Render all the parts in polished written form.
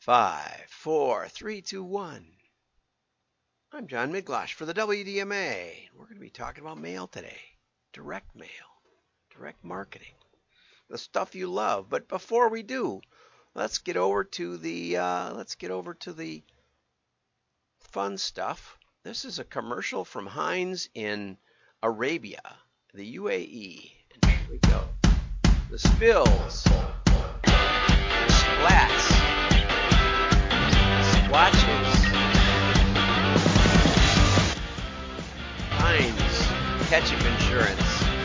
Five, four, three, two, one. I'm John Miglosh for the WDMA. We're going to be talking about mail today. Direct mail, direct marketing, the stuff you love. But before we do, let's get over to the fun stuff. This is a commercial from Heinz in Arabia, the UAE. And here we go. The spills, the splats, splotches. Heinz Ketchup Insurance.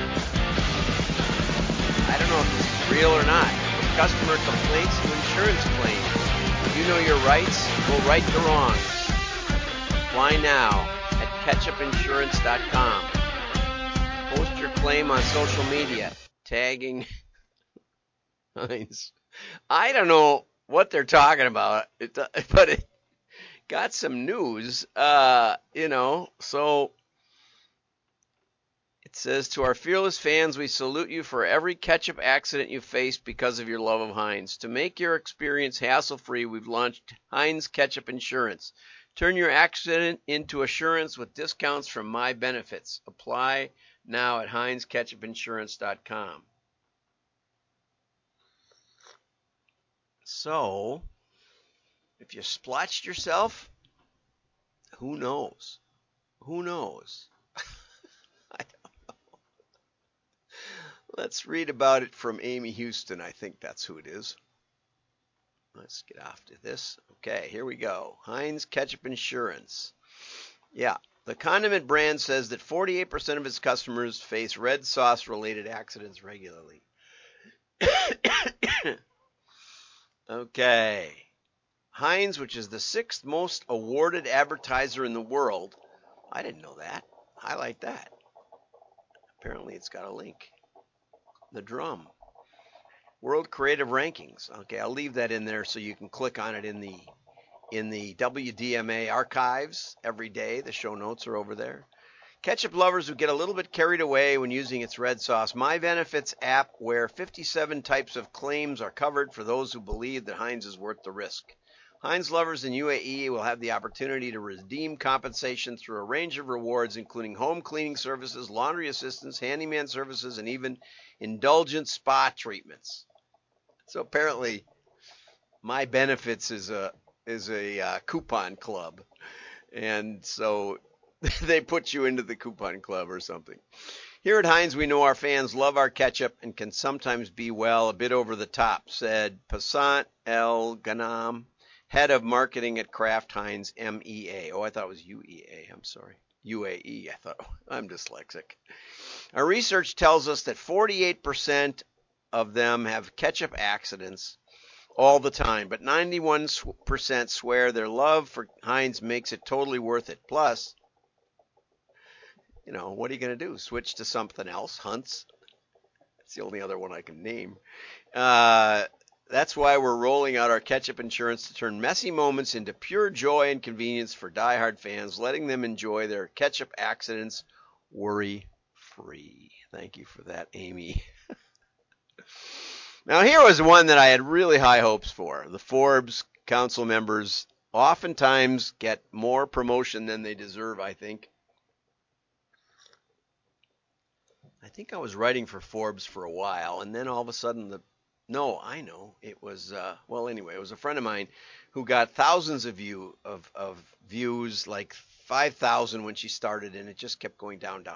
I don't know if this is real or not. From customer complaints to insurance claims, you know your rights, we'll right the wrongs. Apply now at ketchupinsurance.com. Post your claim on social media, tagging Heinz. I don't know what they're talking about, but it got some news, so it says, to our fearless fans, we salute you for every ketchup accident you faced because of your love of Heinz. To make your experience hassle-free, we've launched Heinz Ketchup Insurance. Turn your accident into assurance with discounts from My Benefits. Apply now at HeinzKetchupInsurance.com. So, if you splotched yourself, who knows? Who knows? I don't know. Let's read about it from Amy Houston. I think that's who it is. Let's get off to this. Okay, here we go. Heinz Ketchup Insurance. Yeah, the condiment brand says that 48% of its customers face red sauce-related accidents regularly. Okay. Heinz, which is the 6th most awarded advertiser in the world. I didn't know that. I like that. Apparently it's got a link. The drum. World Creative Rankings. Okay, I'll leave that in there so you can click on it in the WDMA archives every day. The show notes are over there. Ketchup lovers who get a little bit carried away when using its red sauce. My Benefits app, where 57 types of claims are covered for those who believe that Heinz is worth the risk. Heinz lovers in UAE will have the opportunity to redeem compensation through a range of rewards, including home cleaning services, laundry assistance, handyman services, and even indulgent spa treatments. So apparently, My Benefits is a coupon club, and so they put you into the coupon club or something. Here at Heinz, we know our fans love our ketchup and can sometimes be, well, a bit over the top, said Passant El Ghanam, head of marketing at Kraft Heinz MEA. Oh, I thought it was UEA. I'm sorry. UAE. I thought, I'm dyslexic. Our research tells us that 48% of them have ketchup accidents all the time, but 91% swear their love for Heinz makes it totally worth it. Plus, what are you going to do? Switch to something else? Hunt's? That's the only other one I can name. That's why we're rolling out our ketchup insurance to turn messy moments into pure joy and convenience for diehard fans, letting them enjoy their ketchup accidents worry-free. Thank you for that, Amy. Now, here was one that I had really high hopes for. The Forbes council members oftentimes get more promotion than they deserve, I think. I was writing for Forbes for a while, and then all of a sudden it was, it was a friend of mine who got thousands of views, like 5,000 when she started, and it just kept going down.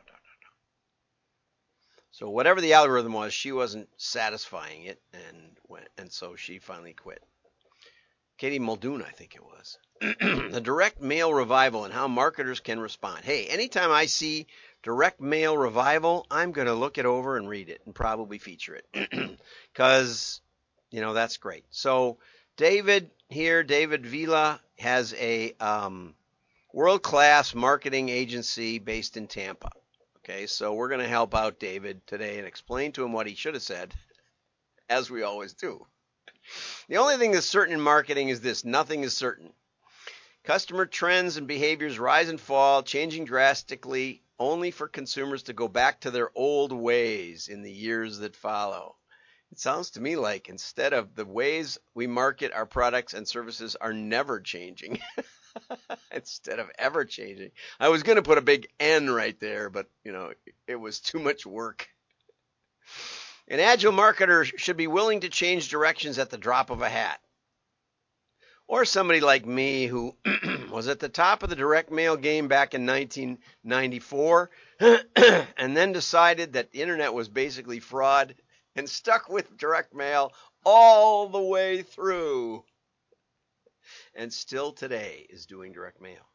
So whatever the algorithm was, she wasn't satisfying it, and so she finally quit. Katie Muldoon, I think it was. The direct mail revival and how marketers can respond. Hey, anytime I see direct mail revival, I'm going to look it over and read it and probably feature it because, that's great. So David Vila has a world-class marketing agency based in Tampa. Okay, so we're going to help out David today and explain to him what he should have said, as we always do. The only thing that's certain in marketing is this: nothing is certain. Customer trends and behaviors rise and fall, changing drastically, only for consumers to go back to their old ways in the years that follow. It sounds to me like instead of the ways we market our products and services are never changing, instead of ever changing. I was going to put a big N right there, but it was too much work. An agile marketer should be willing to change directions at the drop of a hat. Or somebody like me who was at the top of the direct mail game back in 1994 and then decided that the internet was basically fraud and stuck with direct mail all the way through and still today is doing direct mail.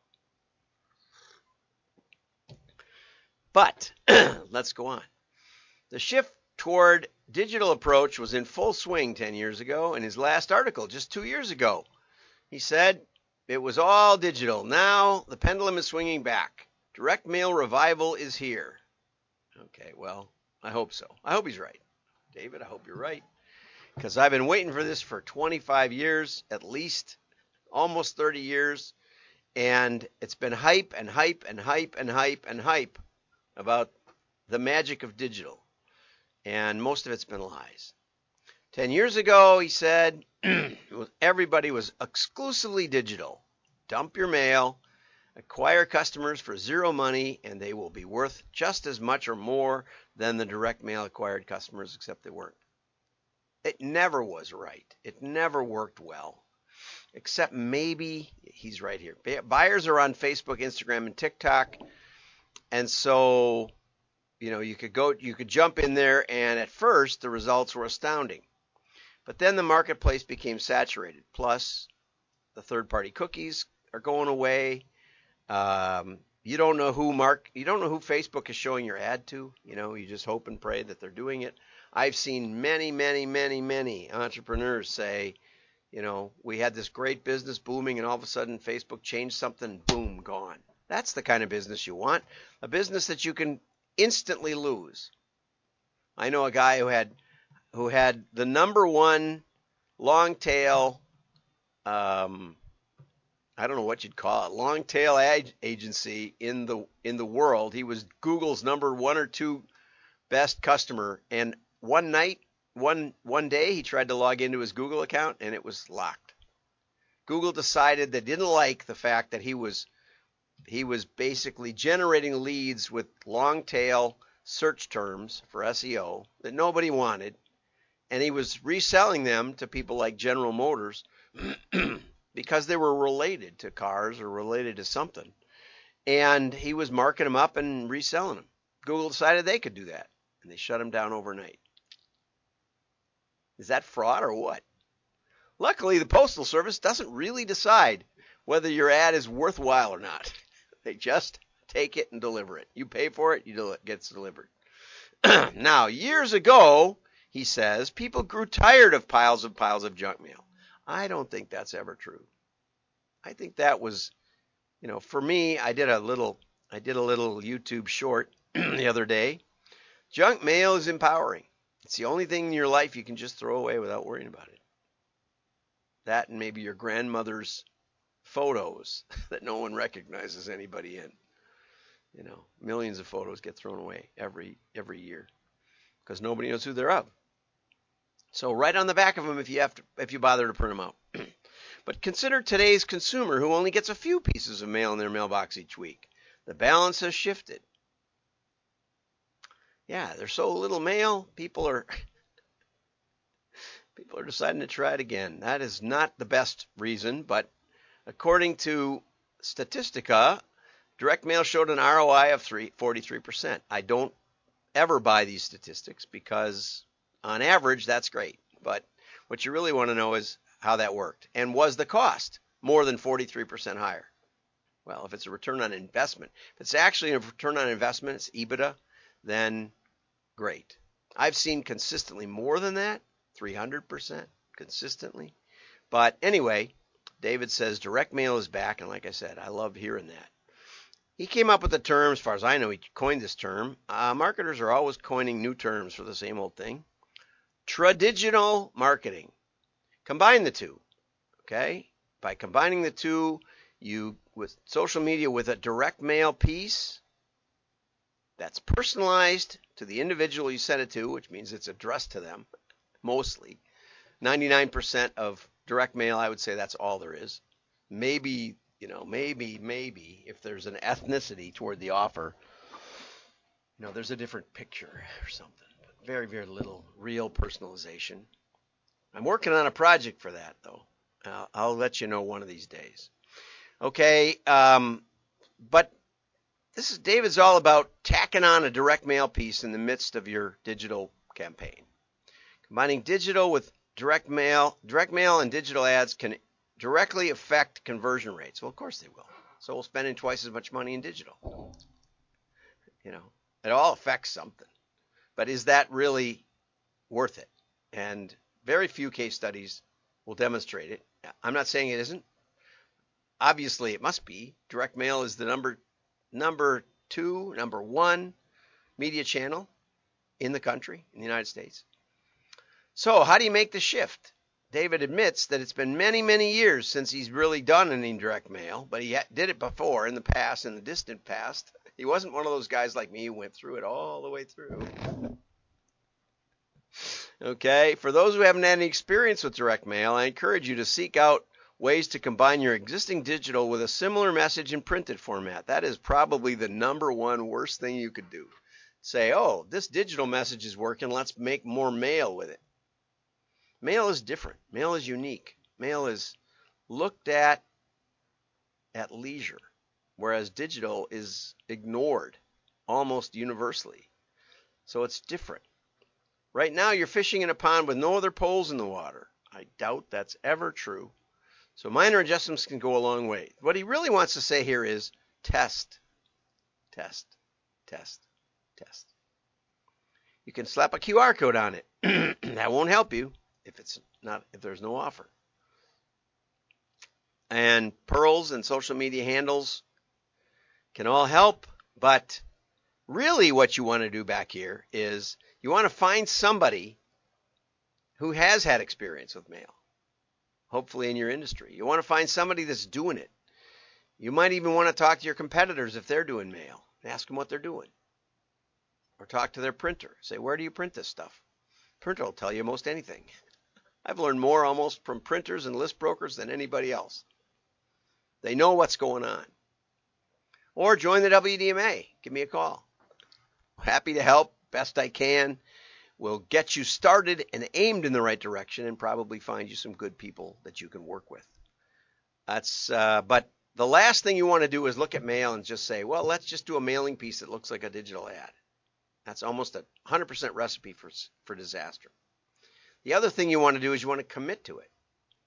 But let's go on. The shift toward digital approach was in full swing 10 years ago. In his last article just 2 years ago, he said it was all digital. Now the pendulum is swinging back. Direct mail revival is here. Okay, well, I hope so. I hope he's right. David, I hope you're right. Because I've been waiting for this for 25 years, at least, almost 30 years. And it's been hype and hype and hype and hype and hype about the magic of digital. And most of it's been lies. 10 years ago, he said, everybody was exclusively digital. Dump your mail, acquire customers for zero money, and they will be worth just as much or more than the direct mail acquired customers, except they weren't. It never was right. It never worked well. Except maybe, he's right here. Buyers are on Facebook, Instagram, and TikTok. And so, you could jump in there, and at first the results were astounding. But then the marketplace became saturated. Plus, the third-party cookies are going away. You don't know who Facebook is showing your ad to. You just hope and pray that they're doing it. I've seen many, many, many, many entrepreneurs say, we had this great business booming, and all of a sudden Facebook changed something, boom, gone. That's the kind of business you want. A business that you can instantly lose. I know a guy who had the number one long tail, I don't know what you'd call it, long tail ad agency in the world. He was Google's number one or two best customer, and one day he tried to log into his Google account and it was locked. Google decided they didn't like the fact that he was basically generating leads with long tail search terms for SEO that nobody wanted. And he was reselling them to people like General Motors because they were related to cars or related to something. And he was marking them up and reselling them. Google decided they could do that, and they shut him down overnight. Is that fraud or what? Luckily, the Postal Service doesn't really decide whether your ad is worthwhile or not. They just take it and deliver it. You pay for it, it gets delivered. Now, years ago, he says, people grew tired of piles of junk mail. I don't think that's ever true. I think that was, for me, I did a little YouTube short the other day. Junk mail is empowering. It's the only thing in your life you can just throw away without worrying about it. That and maybe your grandmother's photos that no one recognizes anybody in. Millions of photos get thrown away every year because nobody knows who they're of. So write on the back of them if you bother to print them out. But consider today's consumer who only gets a few pieces of mail in their mailbox each week. The balance has shifted. Yeah, there's so little mail, people are deciding to try it again. That is not the best reason, but according to Statistica, direct mail showed an ROI of 43%. I don't ever buy these statistics because on average that's great. But what you really want to know is how that worked. And was the cost more than 43% higher? Well, if it's a return on investment, if it's actually a return on investment, it's EBITDA, then great. I've seen consistently more than that, 300% consistently. But anyway, David says direct mail is back, and like I said, I love hearing that. He came up with the term, as far as I know, he coined this term. Marketers are always coining new terms for the same old thing. Tradigital marketing. Combine the two, okay? By combining the two, with social media with a direct mail piece that's personalized to the individual you sent it to, which means it's addressed to them, mostly. 99% of direct mail, I would say that's all there is. Maybe, maybe if there's an ethnicity toward the offer, there's a different picture or something. But very, very little real personalization. I'm working on a project for that, though. I'll let you know one of these days. Okay, but David's all about tacking on a direct mail piece in the midst of your digital campaign. Combining digital with direct mail and digital ads can directly affect conversion rates. Well, of course they will. So we'll spend twice as much money in digital. It all affects something. But is that really worth it? And very few case studies will demonstrate it. I'm not saying it isn't. Obviously, it must be. Direct mail is the number one media channel in the country, in the United States. So how do you make the shift? David admits that it's been many, many years since he's really done any direct mail, but he did it before in the distant past. He wasn't one of those guys like me who went through it all the way through. Okay, for those who haven't had any experience with direct mail, I encourage you to seek out ways to combine your existing digital with a similar message in printed format. That is probably the number one worst thing you could do. Say, oh, this digital message is working, let's make more mail with it. Mail is different. Mail is unique. Mail is looked at leisure, whereas digital is ignored almost universally. So it's different. Right now, you're fishing in a pond with no other poles in the water. I doubt that's ever true. So minor adjustments can go a long way. What he really wants to say here is test, test, test, test. You can slap a QR code on it. That won't help you if there's no offer. And pearls and social media handles can all help, but really what you want to do back here is you want to find somebody who has had experience with mail, hopefully in your industry. You want to find somebody that's doing it. You might even want to talk to your competitors if they're doing mail and ask them what they're doing. Or talk to their printer. Say, where do you print this stuff? Printer will tell you most anything. I've learned more almost from printers and list brokers than anybody else. They know what's going on. Or join the WDMA. Give me a call. Happy to help, best I can. We'll get you started and aimed in the right direction and probably find you some good people that you can work with. But the last thing you want to do is look at mail and just say, well, let's just do a mailing piece that looks like a digital ad. That's almost a 100% recipe for disaster. The other thing you want to do is you want to commit to it.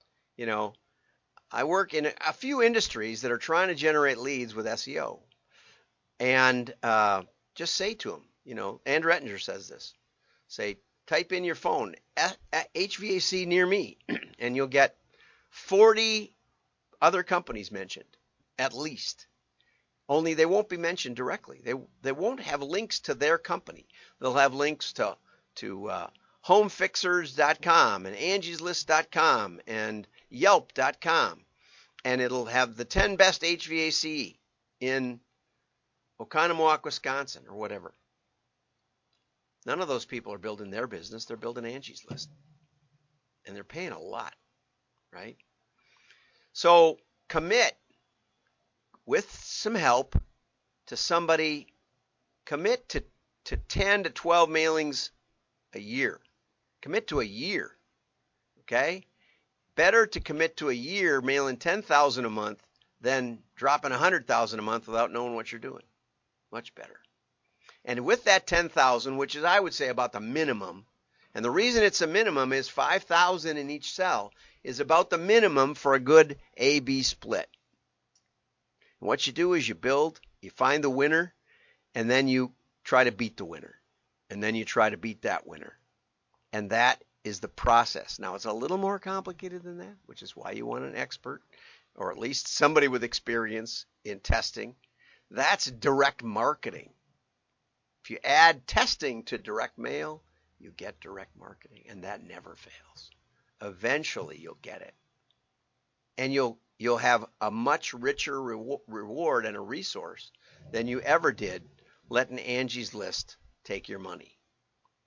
I work in a few industries that are trying to generate leads with SEO. And just say to them, Andrew Ettinger says this. Say, type in your phone, HVAC near me, and you'll get 40 other companies mentioned, at least. Only they won't be mentioned directly. They won't have links to their company. They'll have links to homefixers.com and angieslist.com and yelp.com. And it'll have the 10 best HVAC in Oconomowoc, Wisconsin, or whatever. None of those people are building their business. They're building Angie's List. And they're paying a lot, right? So commit with some help to somebody. Commit to 10 to 12 mailings a year. Commit to a year, okay? Better to commit to a year mailing 10,000 a month than dropping 100,000 a month without knowing what you're doing. Much better. And with that 10,000, which is I would say about the minimum, and the reason it's a minimum is 5,000 in each cell is about the minimum for a good A-B split. And what you do is you find the winner, and then you try to beat the winner. And then you try to beat that winner. And that is the process. Now, it's a little more complicated than that, which is why you want an expert, or at least somebody with experience in testing. That's direct marketing. If you add testing to direct mail, you get direct marketing, and that never fails. Eventually, you'll get it. And you'll have a much richer reward and a resource than you ever did letting Angie's List take your money.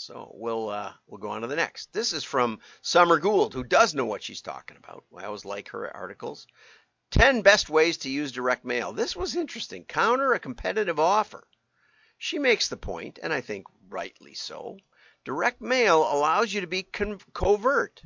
So we'll go on to the next. This is from Summer Gould, who does know what she's talking about. I always like her articles. 10 best ways to use direct mail. This was interesting. Counter a competitive offer. She makes the point, and I think rightly so. Direct mail allows you to be covert,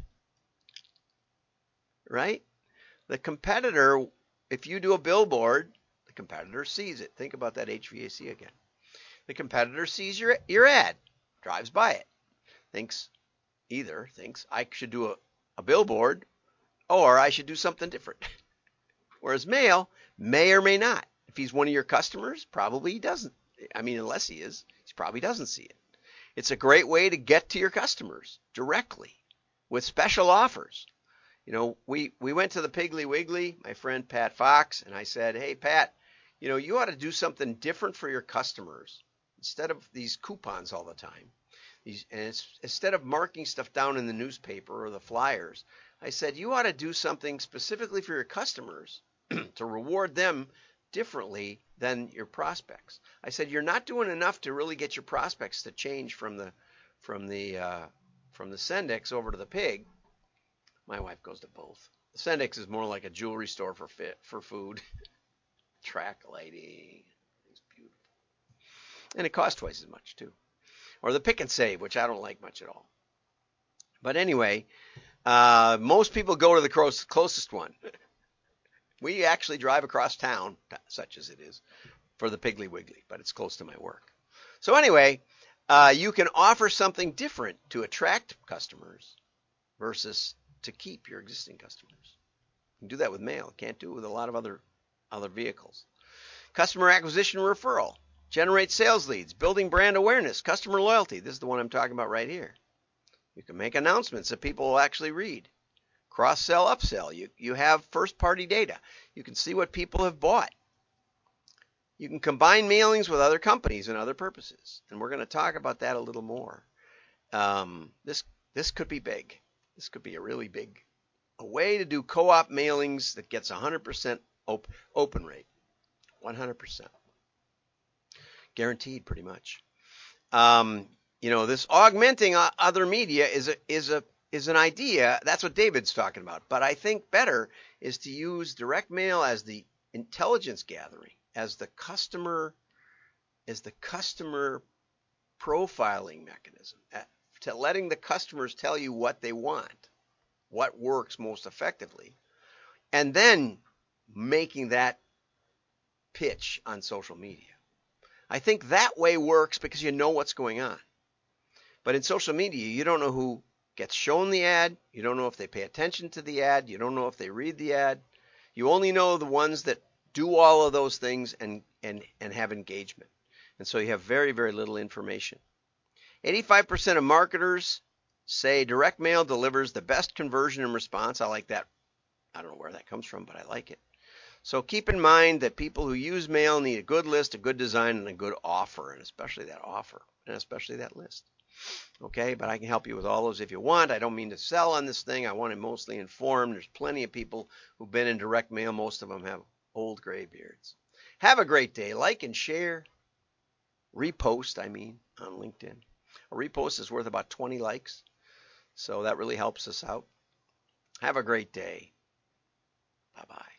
right? The competitor, if you do a billboard, the competitor sees it. Think about that HVAC again. The competitor sees your ad, drives by it, thinks I should do a billboard or I should do something different. Whereas mail may or may not. If he's one of your customers, probably he doesn't. I mean, unless he is, he probably doesn't see it. It's a great way to get to your customers directly with special offers. You know, we went to the Piggly Wiggly, my friend Pat Fox, and I said, hey, Pat, you know, you ought to do something different for your customers instead of these coupons all the time. Instead of marking stuff down in the newspaper or the flyers, I said, you ought to do something specifically for your customers to reward them differently than your prospects. I said, you're not doing enough to really get your prospects to change from the Sendix over to the Pig. My wife goes to both. The Sendix is more like a jewelry store for food. Track lighting. It's beautiful. And it costs twice as much, too. Or the Pick and Save, which I don't like much at all. But anyway, most people go to the closest one. We actually drive across town, such as it is, for the Piggly Wiggly, but it's close to my work. So anyway, you can offer something different to attract customers versus to keep your existing customers. You can do that with mail. Can't do it with a lot of other vehicles. Customer acquisition referral. Generate sales leads. Building brand awareness. Customer loyalty. This is the one I'm talking about right here. You can make announcements that people will actually read. Cross-sell, upsell. You have first-party data. You can see what people have bought. You can combine mailings with other companies and other purposes. And we're going to talk about that a little more. This could be big. This could be a really big, a way to do co-op mailings that gets 100% open rate. 100%. Guaranteed, pretty much. You know, this augmenting other media is an idea. That's what David's talking about. But I think better is to use direct mail as the intelligence gathering, as the customer profiling mechanism, to letting the customers tell you what they want, what works most effectively, and then making that pitch on social media. I think that way works because you know what's going on. But in social media, you don't know who gets shown the ad. You don't know if they pay attention to the ad. You don't know if they read the ad. You only know the ones that do all of those things and have engagement. And so you have very, very little information. 85% of marketers say direct mail delivers the best conversion and response. I like that. I don't know where that comes from, but I like it. So keep in mind that people who use mail need a good list, a good design, and a good offer, and especially that offer, and especially that list. Okay, but I can help you with all those if you want. I don't mean to sell on this thing. I want to mostly inform. There's plenty of people who've been in direct mail. Most of them have old gray beards. Have a great day. Like and share. Repost, on LinkedIn. A repost is worth about 20 likes, so that really helps us out. Have a great day. Bye-bye.